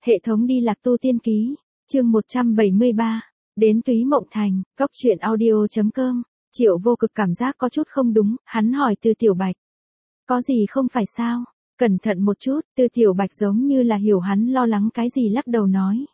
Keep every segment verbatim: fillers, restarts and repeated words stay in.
Hệ thống đi lạc tu tiên ký, chương một trăm bảy mươi ba, đến Túy Mộng Thành, góc truyện audio.com, Triệu Vô Cực cảm giác có chút không đúng, hắn hỏi Từ Tiểu Bạch. Có gì không phải sao? Cẩn thận một chút, Từ Tiểu Bạch giống như là hiểu hắn lo lắng cái gì lắc đầu nói.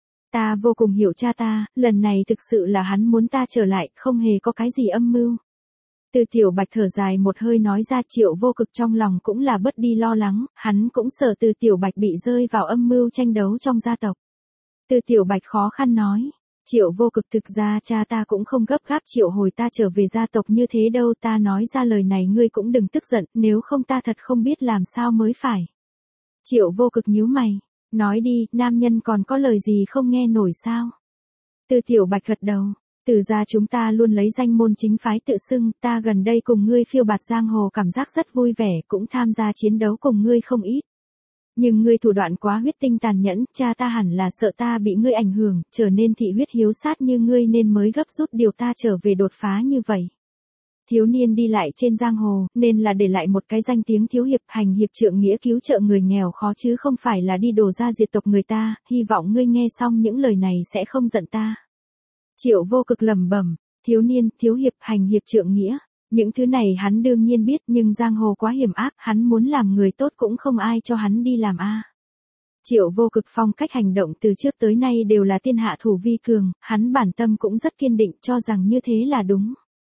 Ta vô cùng hiểu cha ta, lần này thực sự là hắn muốn ta trở lại, không hề có cái gì âm mưu. Từ Tiểu Bạch thở dài một hơi nói ra Triệu Vô Cực trong lòng cũng là bớt đi lo lắng, hắn cũng sợ Từ Tiểu Bạch bị rơi vào âm mưu tranh đấu trong gia tộc. Từ Tiểu Bạch khó khăn nói, Triệu Vô Cực thực ra cha ta cũng không gấp gáp triệu hồi ta trở về gia tộc như thế đâu, ta nói ra lời này ngươi cũng đừng tức giận, nếu không ta thật không biết làm sao mới phải. Triệu Vô Cực nhíu mày, nói đi, nam nhân còn có lời gì không nghe nổi sao? Từ Tiểu Bạch gật đầu. Từ gia chúng ta luôn lấy danh môn chính phái tự xưng, ta gần đây cùng ngươi phiêu bạt giang hồ cảm giác rất vui vẻ, cũng tham gia chiến đấu cùng ngươi không ít. Nhưng ngươi thủ đoạn quá huyết tinh tàn nhẫn, cha ta hẳn là sợ ta bị ngươi ảnh hưởng, trở nên thị huyết hiếu sát như ngươi nên mới gấp rút điều ta trở về đột phá như vậy. Thiếu niên đi lại trên giang hồ, nên là để lại một cái danh tiếng thiếu hiệp, hành hiệp trượng nghĩa, cứu trợ người nghèo khó chứ không phải là đi đổ ra diệt tộc người ta, hy vọng ngươi nghe xong những lời này sẽ không giận ta. Triệu Vô Cực lẩm bẩm, thiếu niên, thiếu hiệp, hành hiệp trượng nghĩa, những thứ này hắn đương nhiên biết, nhưng giang hồ quá hiểm ác, hắn muốn làm người tốt cũng không ai cho hắn đi làm a. Triệu Vô Cực phong cách hành động từ trước tới nay đều là thiên hạ thủ vi cường, hắn bản tâm cũng rất kiên định cho rằng như thế là đúng.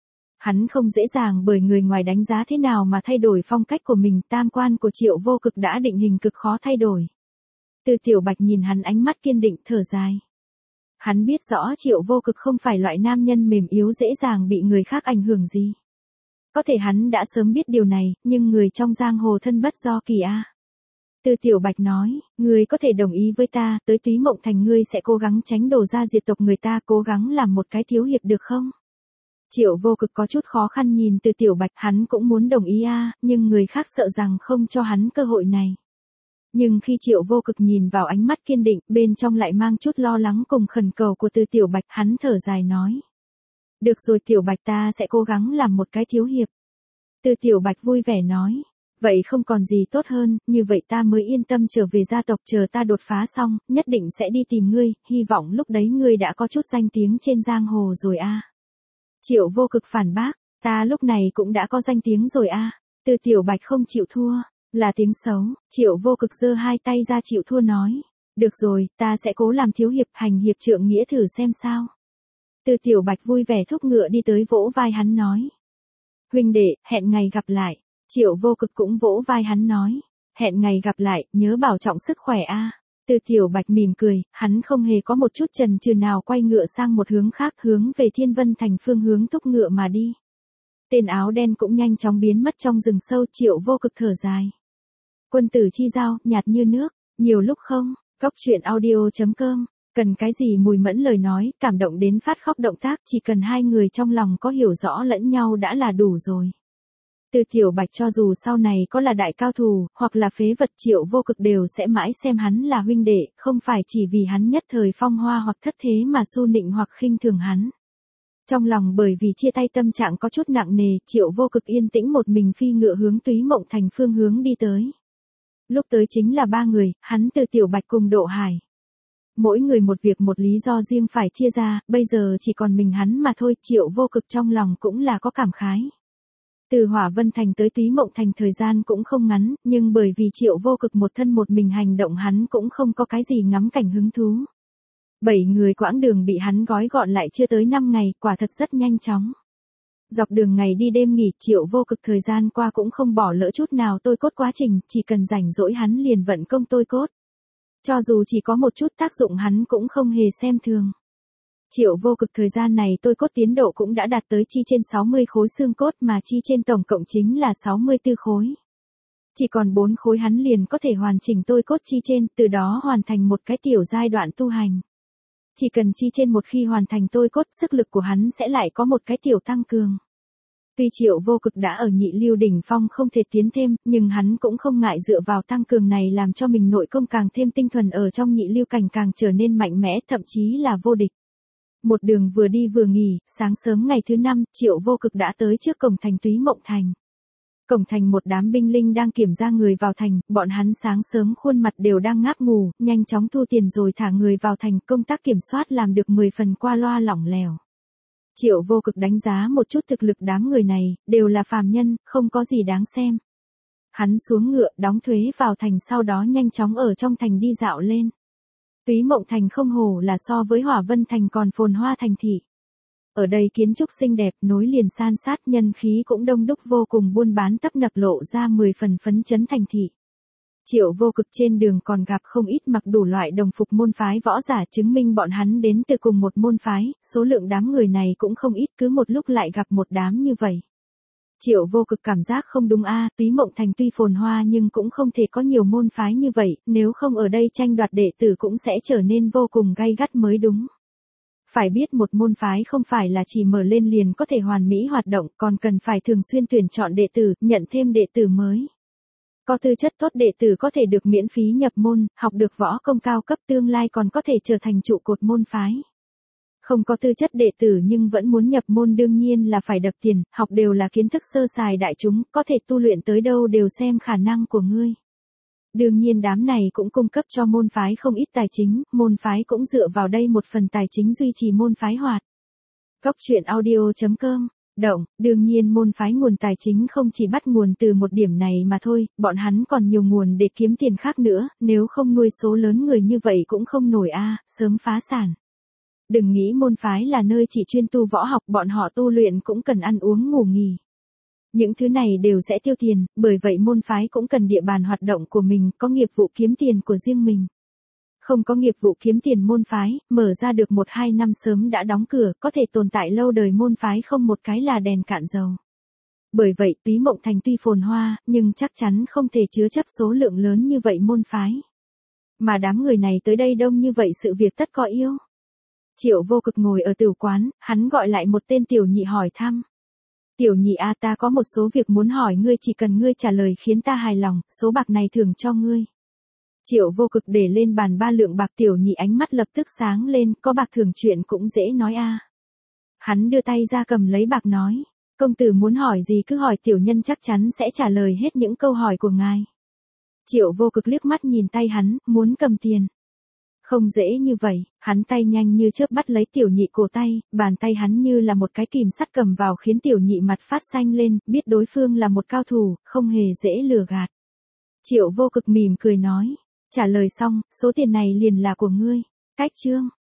Hắn không dễ dàng bởi người ngoài đánh giá thế nào mà thay đổi phong cách của mình, tam quan của Triệu Vô Cực đã định hình cực khó thay đổi. Từ Tiểu Bạch nhìn hắn ánh mắt kiên định thở dài. Hắn biết rõ Triệu Vô Cực không phải loại nam nhân mềm yếu dễ dàng bị người khác ảnh hưởng gì. Có thể hắn đã sớm biết điều này, nhưng người trong giang hồ thân bất do kỳ a. Từ Tiểu Bạch nói, ngươi có thể đồng ý với ta, tới Túy Mộng Thành ngươi sẽ cố gắng tránh đổ ra diệt tộc người ta, cố gắng làm một cái thiếu hiệp được không? Triệu Vô Cực có chút khó khăn nhìn Từ Tiểu Bạch, hắn cũng muốn đồng ý a, nhưng người khác sợ rằng không cho hắn cơ hội này. Nhưng khi Triệu Vô Cực nhìn vào ánh mắt kiên định, bên trong lại mang chút lo lắng cùng khẩn cầu của Từ Tiểu Bạch, hắn thở dài nói. Được rồi Tiểu Bạch, ta sẽ cố gắng làm một cái thiếu hiệp. Từ Tiểu Bạch vui vẻ nói. Vậy không còn gì tốt hơn, như vậy ta mới yên tâm trở về gia tộc, chờ ta đột phá xong, nhất định sẽ đi tìm ngươi, hy vọng lúc đấy ngươi đã có chút danh tiếng trên giang hồ rồi a. Triệu Vô Cực phản bác, ta lúc này cũng đã có danh tiếng rồi a. Từ Tiểu Bạch không chịu thua. Là tiếng xấu, Triệu Vô Cực giơ hai tay ra chịu thua nói. Được rồi, ta sẽ cố làm thiếu hiệp, hành hiệp trượng nghĩa thử xem sao. Từ Tiểu Bạch vui vẻ thúc ngựa đi tới vỗ vai hắn nói. Huynh đệ, hẹn ngày gặp lại. Triệu Vô Cực cũng vỗ vai hắn nói. Hẹn ngày gặp lại, nhớ bảo trọng sức khỏe a. Từ Tiểu Bạch mỉm cười, hắn không hề có một chút chần chừ nào, quay ngựa sang một hướng khác, hướng về Thiên Vân Thành phương hướng thúc ngựa mà đi. Tên áo đen cũng nhanh chóng biến mất trong rừng sâu. Triệu Vô Cực thở dài. Quân tử chi giao, nhạt như nước, nhiều lúc không, góc truyện audio.com, cần cái gì mùi mẫn lời nói, cảm động đến phát khóc động tác, chỉ cần hai người trong lòng có hiểu rõ lẫn nhau đã là đủ rồi. Từ Tiểu Bạch cho dù sau này có là đại cao thủ, hoặc là phế vật, Triệu Vô Cực đều sẽ mãi xem hắn là huynh đệ, không phải chỉ vì hắn nhất thời phong hoa hoặc thất thế mà su nịnh hoặc khinh thường hắn. Trong lòng bởi vì chia tay tâm trạng có chút nặng nề, Triệu Vô Cực yên tĩnh một mình phi ngựa hướng Túy Mộng Thành phương hướng đi tới. Lúc tới chính là ba người, hắn, Từ Tiểu Bạch cùng Độ Hải. Mỗi người một việc một lý do riêng phải chia ra, bây giờ chỉ còn mình hắn mà thôi, Triệu Vô Cực trong lòng cũng là có cảm khái. Từ Hỏa Vân Thành tới Túy Mộng Thành thời gian cũng không ngắn, nhưng bởi vì Triệu Vô Cực một thân một mình hành động hắn cũng không có cái gì ngắm cảnh hứng thú. Bảy người quãng đường bị hắn gói gọn lại chưa tới năm ngày, quả thật rất nhanh chóng. Dọc đường ngày đi đêm nghỉ, Triệu Vô Cực thời gian qua cũng không bỏ lỡ chút nào tôi cốt quá trình, chỉ cần rảnh rỗi hắn liền vận công tôi cốt. Cho dù chỉ có một chút tác dụng hắn cũng không hề xem thường. Triệu Vô Cực thời gian này tôi cốt tiến độ cũng đã đạt tới chi trên sáu mươi khối xương cốt, mà chi trên tổng cộng chính là sáu mươi tư khối. Chỉ còn bốn khối hắn liền có thể hoàn chỉnh tôi cốt chi trên, từ đó hoàn thành một cái tiểu giai đoạn tu hành. Chỉ cần chi trên một khi hoàn thành tôi cốt, sức lực của hắn sẽ lại có một cái tiểu tăng cường. Tuy Triệu Vô Cực đã ở nhị lưu đỉnh phong không thể tiến thêm, nhưng hắn cũng không ngại dựa vào tăng cường này làm cho mình nội công càng thêm tinh thuần, ở trong nhị lưu cảnh càng trở nên mạnh mẽ, thậm chí là vô địch. Một đường vừa đi vừa nghỉ, sáng sớm ngày thứ năm, Triệu Vô Cực đã tới trước cổng thành Túy Mộng Thành. Cổng thành một đám binh linh đang kiểm tra người vào thành, bọn hắn sáng sớm khuôn mặt đều đang ngáp ngủ, nhanh chóng thu tiền rồi thả người vào thành, công tác kiểm soát làm được mười phần qua loa lỏng lẻo. Triệu Vô Cực đánh giá một chút thực lực đám người này, đều là phàm nhân, không có gì đáng xem. Hắn xuống ngựa, đóng thuế vào thành, sau đó nhanh chóng ở trong thành đi dạo lên. Túy Mộng Thành không hổ là so với Hỏa Vân Thành còn phồn hoa thành thị. Ở đây kiến trúc xinh đẹp, nối liền san sát, nhân khí cũng đông đúc vô cùng, buôn bán tấp nập, lộ ra mười phần phấn chấn thành thị. Triệu Vô Cực trên đường còn gặp không ít mặc đủ loại đồng phục môn phái võ giả, chứng minh bọn hắn đến từ cùng một môn phái, số lượng đám người này cũng không ít, cứ một lúc lại gặp một đám như vậy. Triệu Vô Cực cảm giác không đúng a, Túy Mộng Thành tuy phồn hoa nhưng cũng không thể có nhiều môn phái như vậy, nếu không ở đây tranh đoạt đệ tử cũng sẽ trở nên vô cùng gay gắt mới đúng. Phải biết một môn phái không phải là chỉ mở lên liền có thể hoàn mỹ hoạt động, còn cần phải thường xuyên tuyển chọn đệ tử, nhận thêm đệ tử mới. Có tư chất tốt đệ tử có thể được miễn phí nhập môn, học được võ công cao cấp, tương lai còn có thể trở thành trụ cột môn phái. Không có tư chất đệ tử nhưng vẫn muốn nhập môn đương nhiên là phải đập tiền, học đều là kiến thức sơ sài đại chúng, có thể tu luyện tới đâu đều xem khả năng của ngươi. Đương nhiên đám này cũng cung cấp cho môn phái không ít tài chính, môn phái cũng dựa vào đây một phần tài chính duy trì môn phái hoạt. Góc truyện audio chấm com Động, đương nhiên môn phái nguồn tài chính không chỉ bắt nguồn từ một điểm này mà thôi, bọn hắn còn nhiều nguồn để kiếm tiền khác nữa, nếu không nuôi số lớn người như vậy cũng không nổi a, sớm phá sản. Đừng nghĩ môn phái là nơi chỉ chuyên tu võ học, bọn họ tu luyện cũng cần ăn uống ngủ nghỉ. Những thứ này đều sẽ tiêu tiền, bởi vậy môn phái cũng cần địa bàn hoạt động của mình, có nghiệp vụ kiếm tiền của riêng mình. Không có nghiệp vụ kiếm tiền môn phái, mở ra được một hai năm sớm đã đóng cửa, có thể tồn tại lâu đời môn phái không một cái là đèn cạn dầu. Bởi vậy Túy Mộng Thành tuy phồn hoa, nhưng chắc chắn không thể chứa chấp số lượng lớn như vậy môn phái. Mà đám người này tới đây đông như vậy sự việc tất có yêu. Triệu Vô Cực ngồi ở tửu quán, hắn gọi lại một tên tiểu nhị hỏi thăm. Tiểu nhị a, ta có một số việc muốn hỏi ngươi, chỉ cần ngươi trả lời khiến ta hài lòng, số bạc này thưởng cho ngươi. Triệu Vô Cực để lên bàn ba lượng bạc, tiểu nhị ánh mắt lập tức sáng lên, có bạc thưởng chuyện cũng dễ nói a. Hắn đưa tay ra cầm lấy bạc nói, công tử muốn hỏi gì cứ hỏi, tiểu nhân chắc chắn sẽ trả lời hết những câu hỏi của ngài. Triệu Vô Cực liếc mắt nhìn tay hắn, muốn cầm tiền. Không dễ như vậy, hắn tay nhanh như chớp bắt lấy tiểu nhị cổ tay, bàn tay hắn như là một cái kìm sắt cầm vào khiến tiểu nhị mặt phát xanh lên, biết đối phương là một cao thủ, không hề dễ lừa gạt. Triệu Vô Cực mỉm cười nói, trả lời xong, số tiền này liền là của ngươi. Cách chương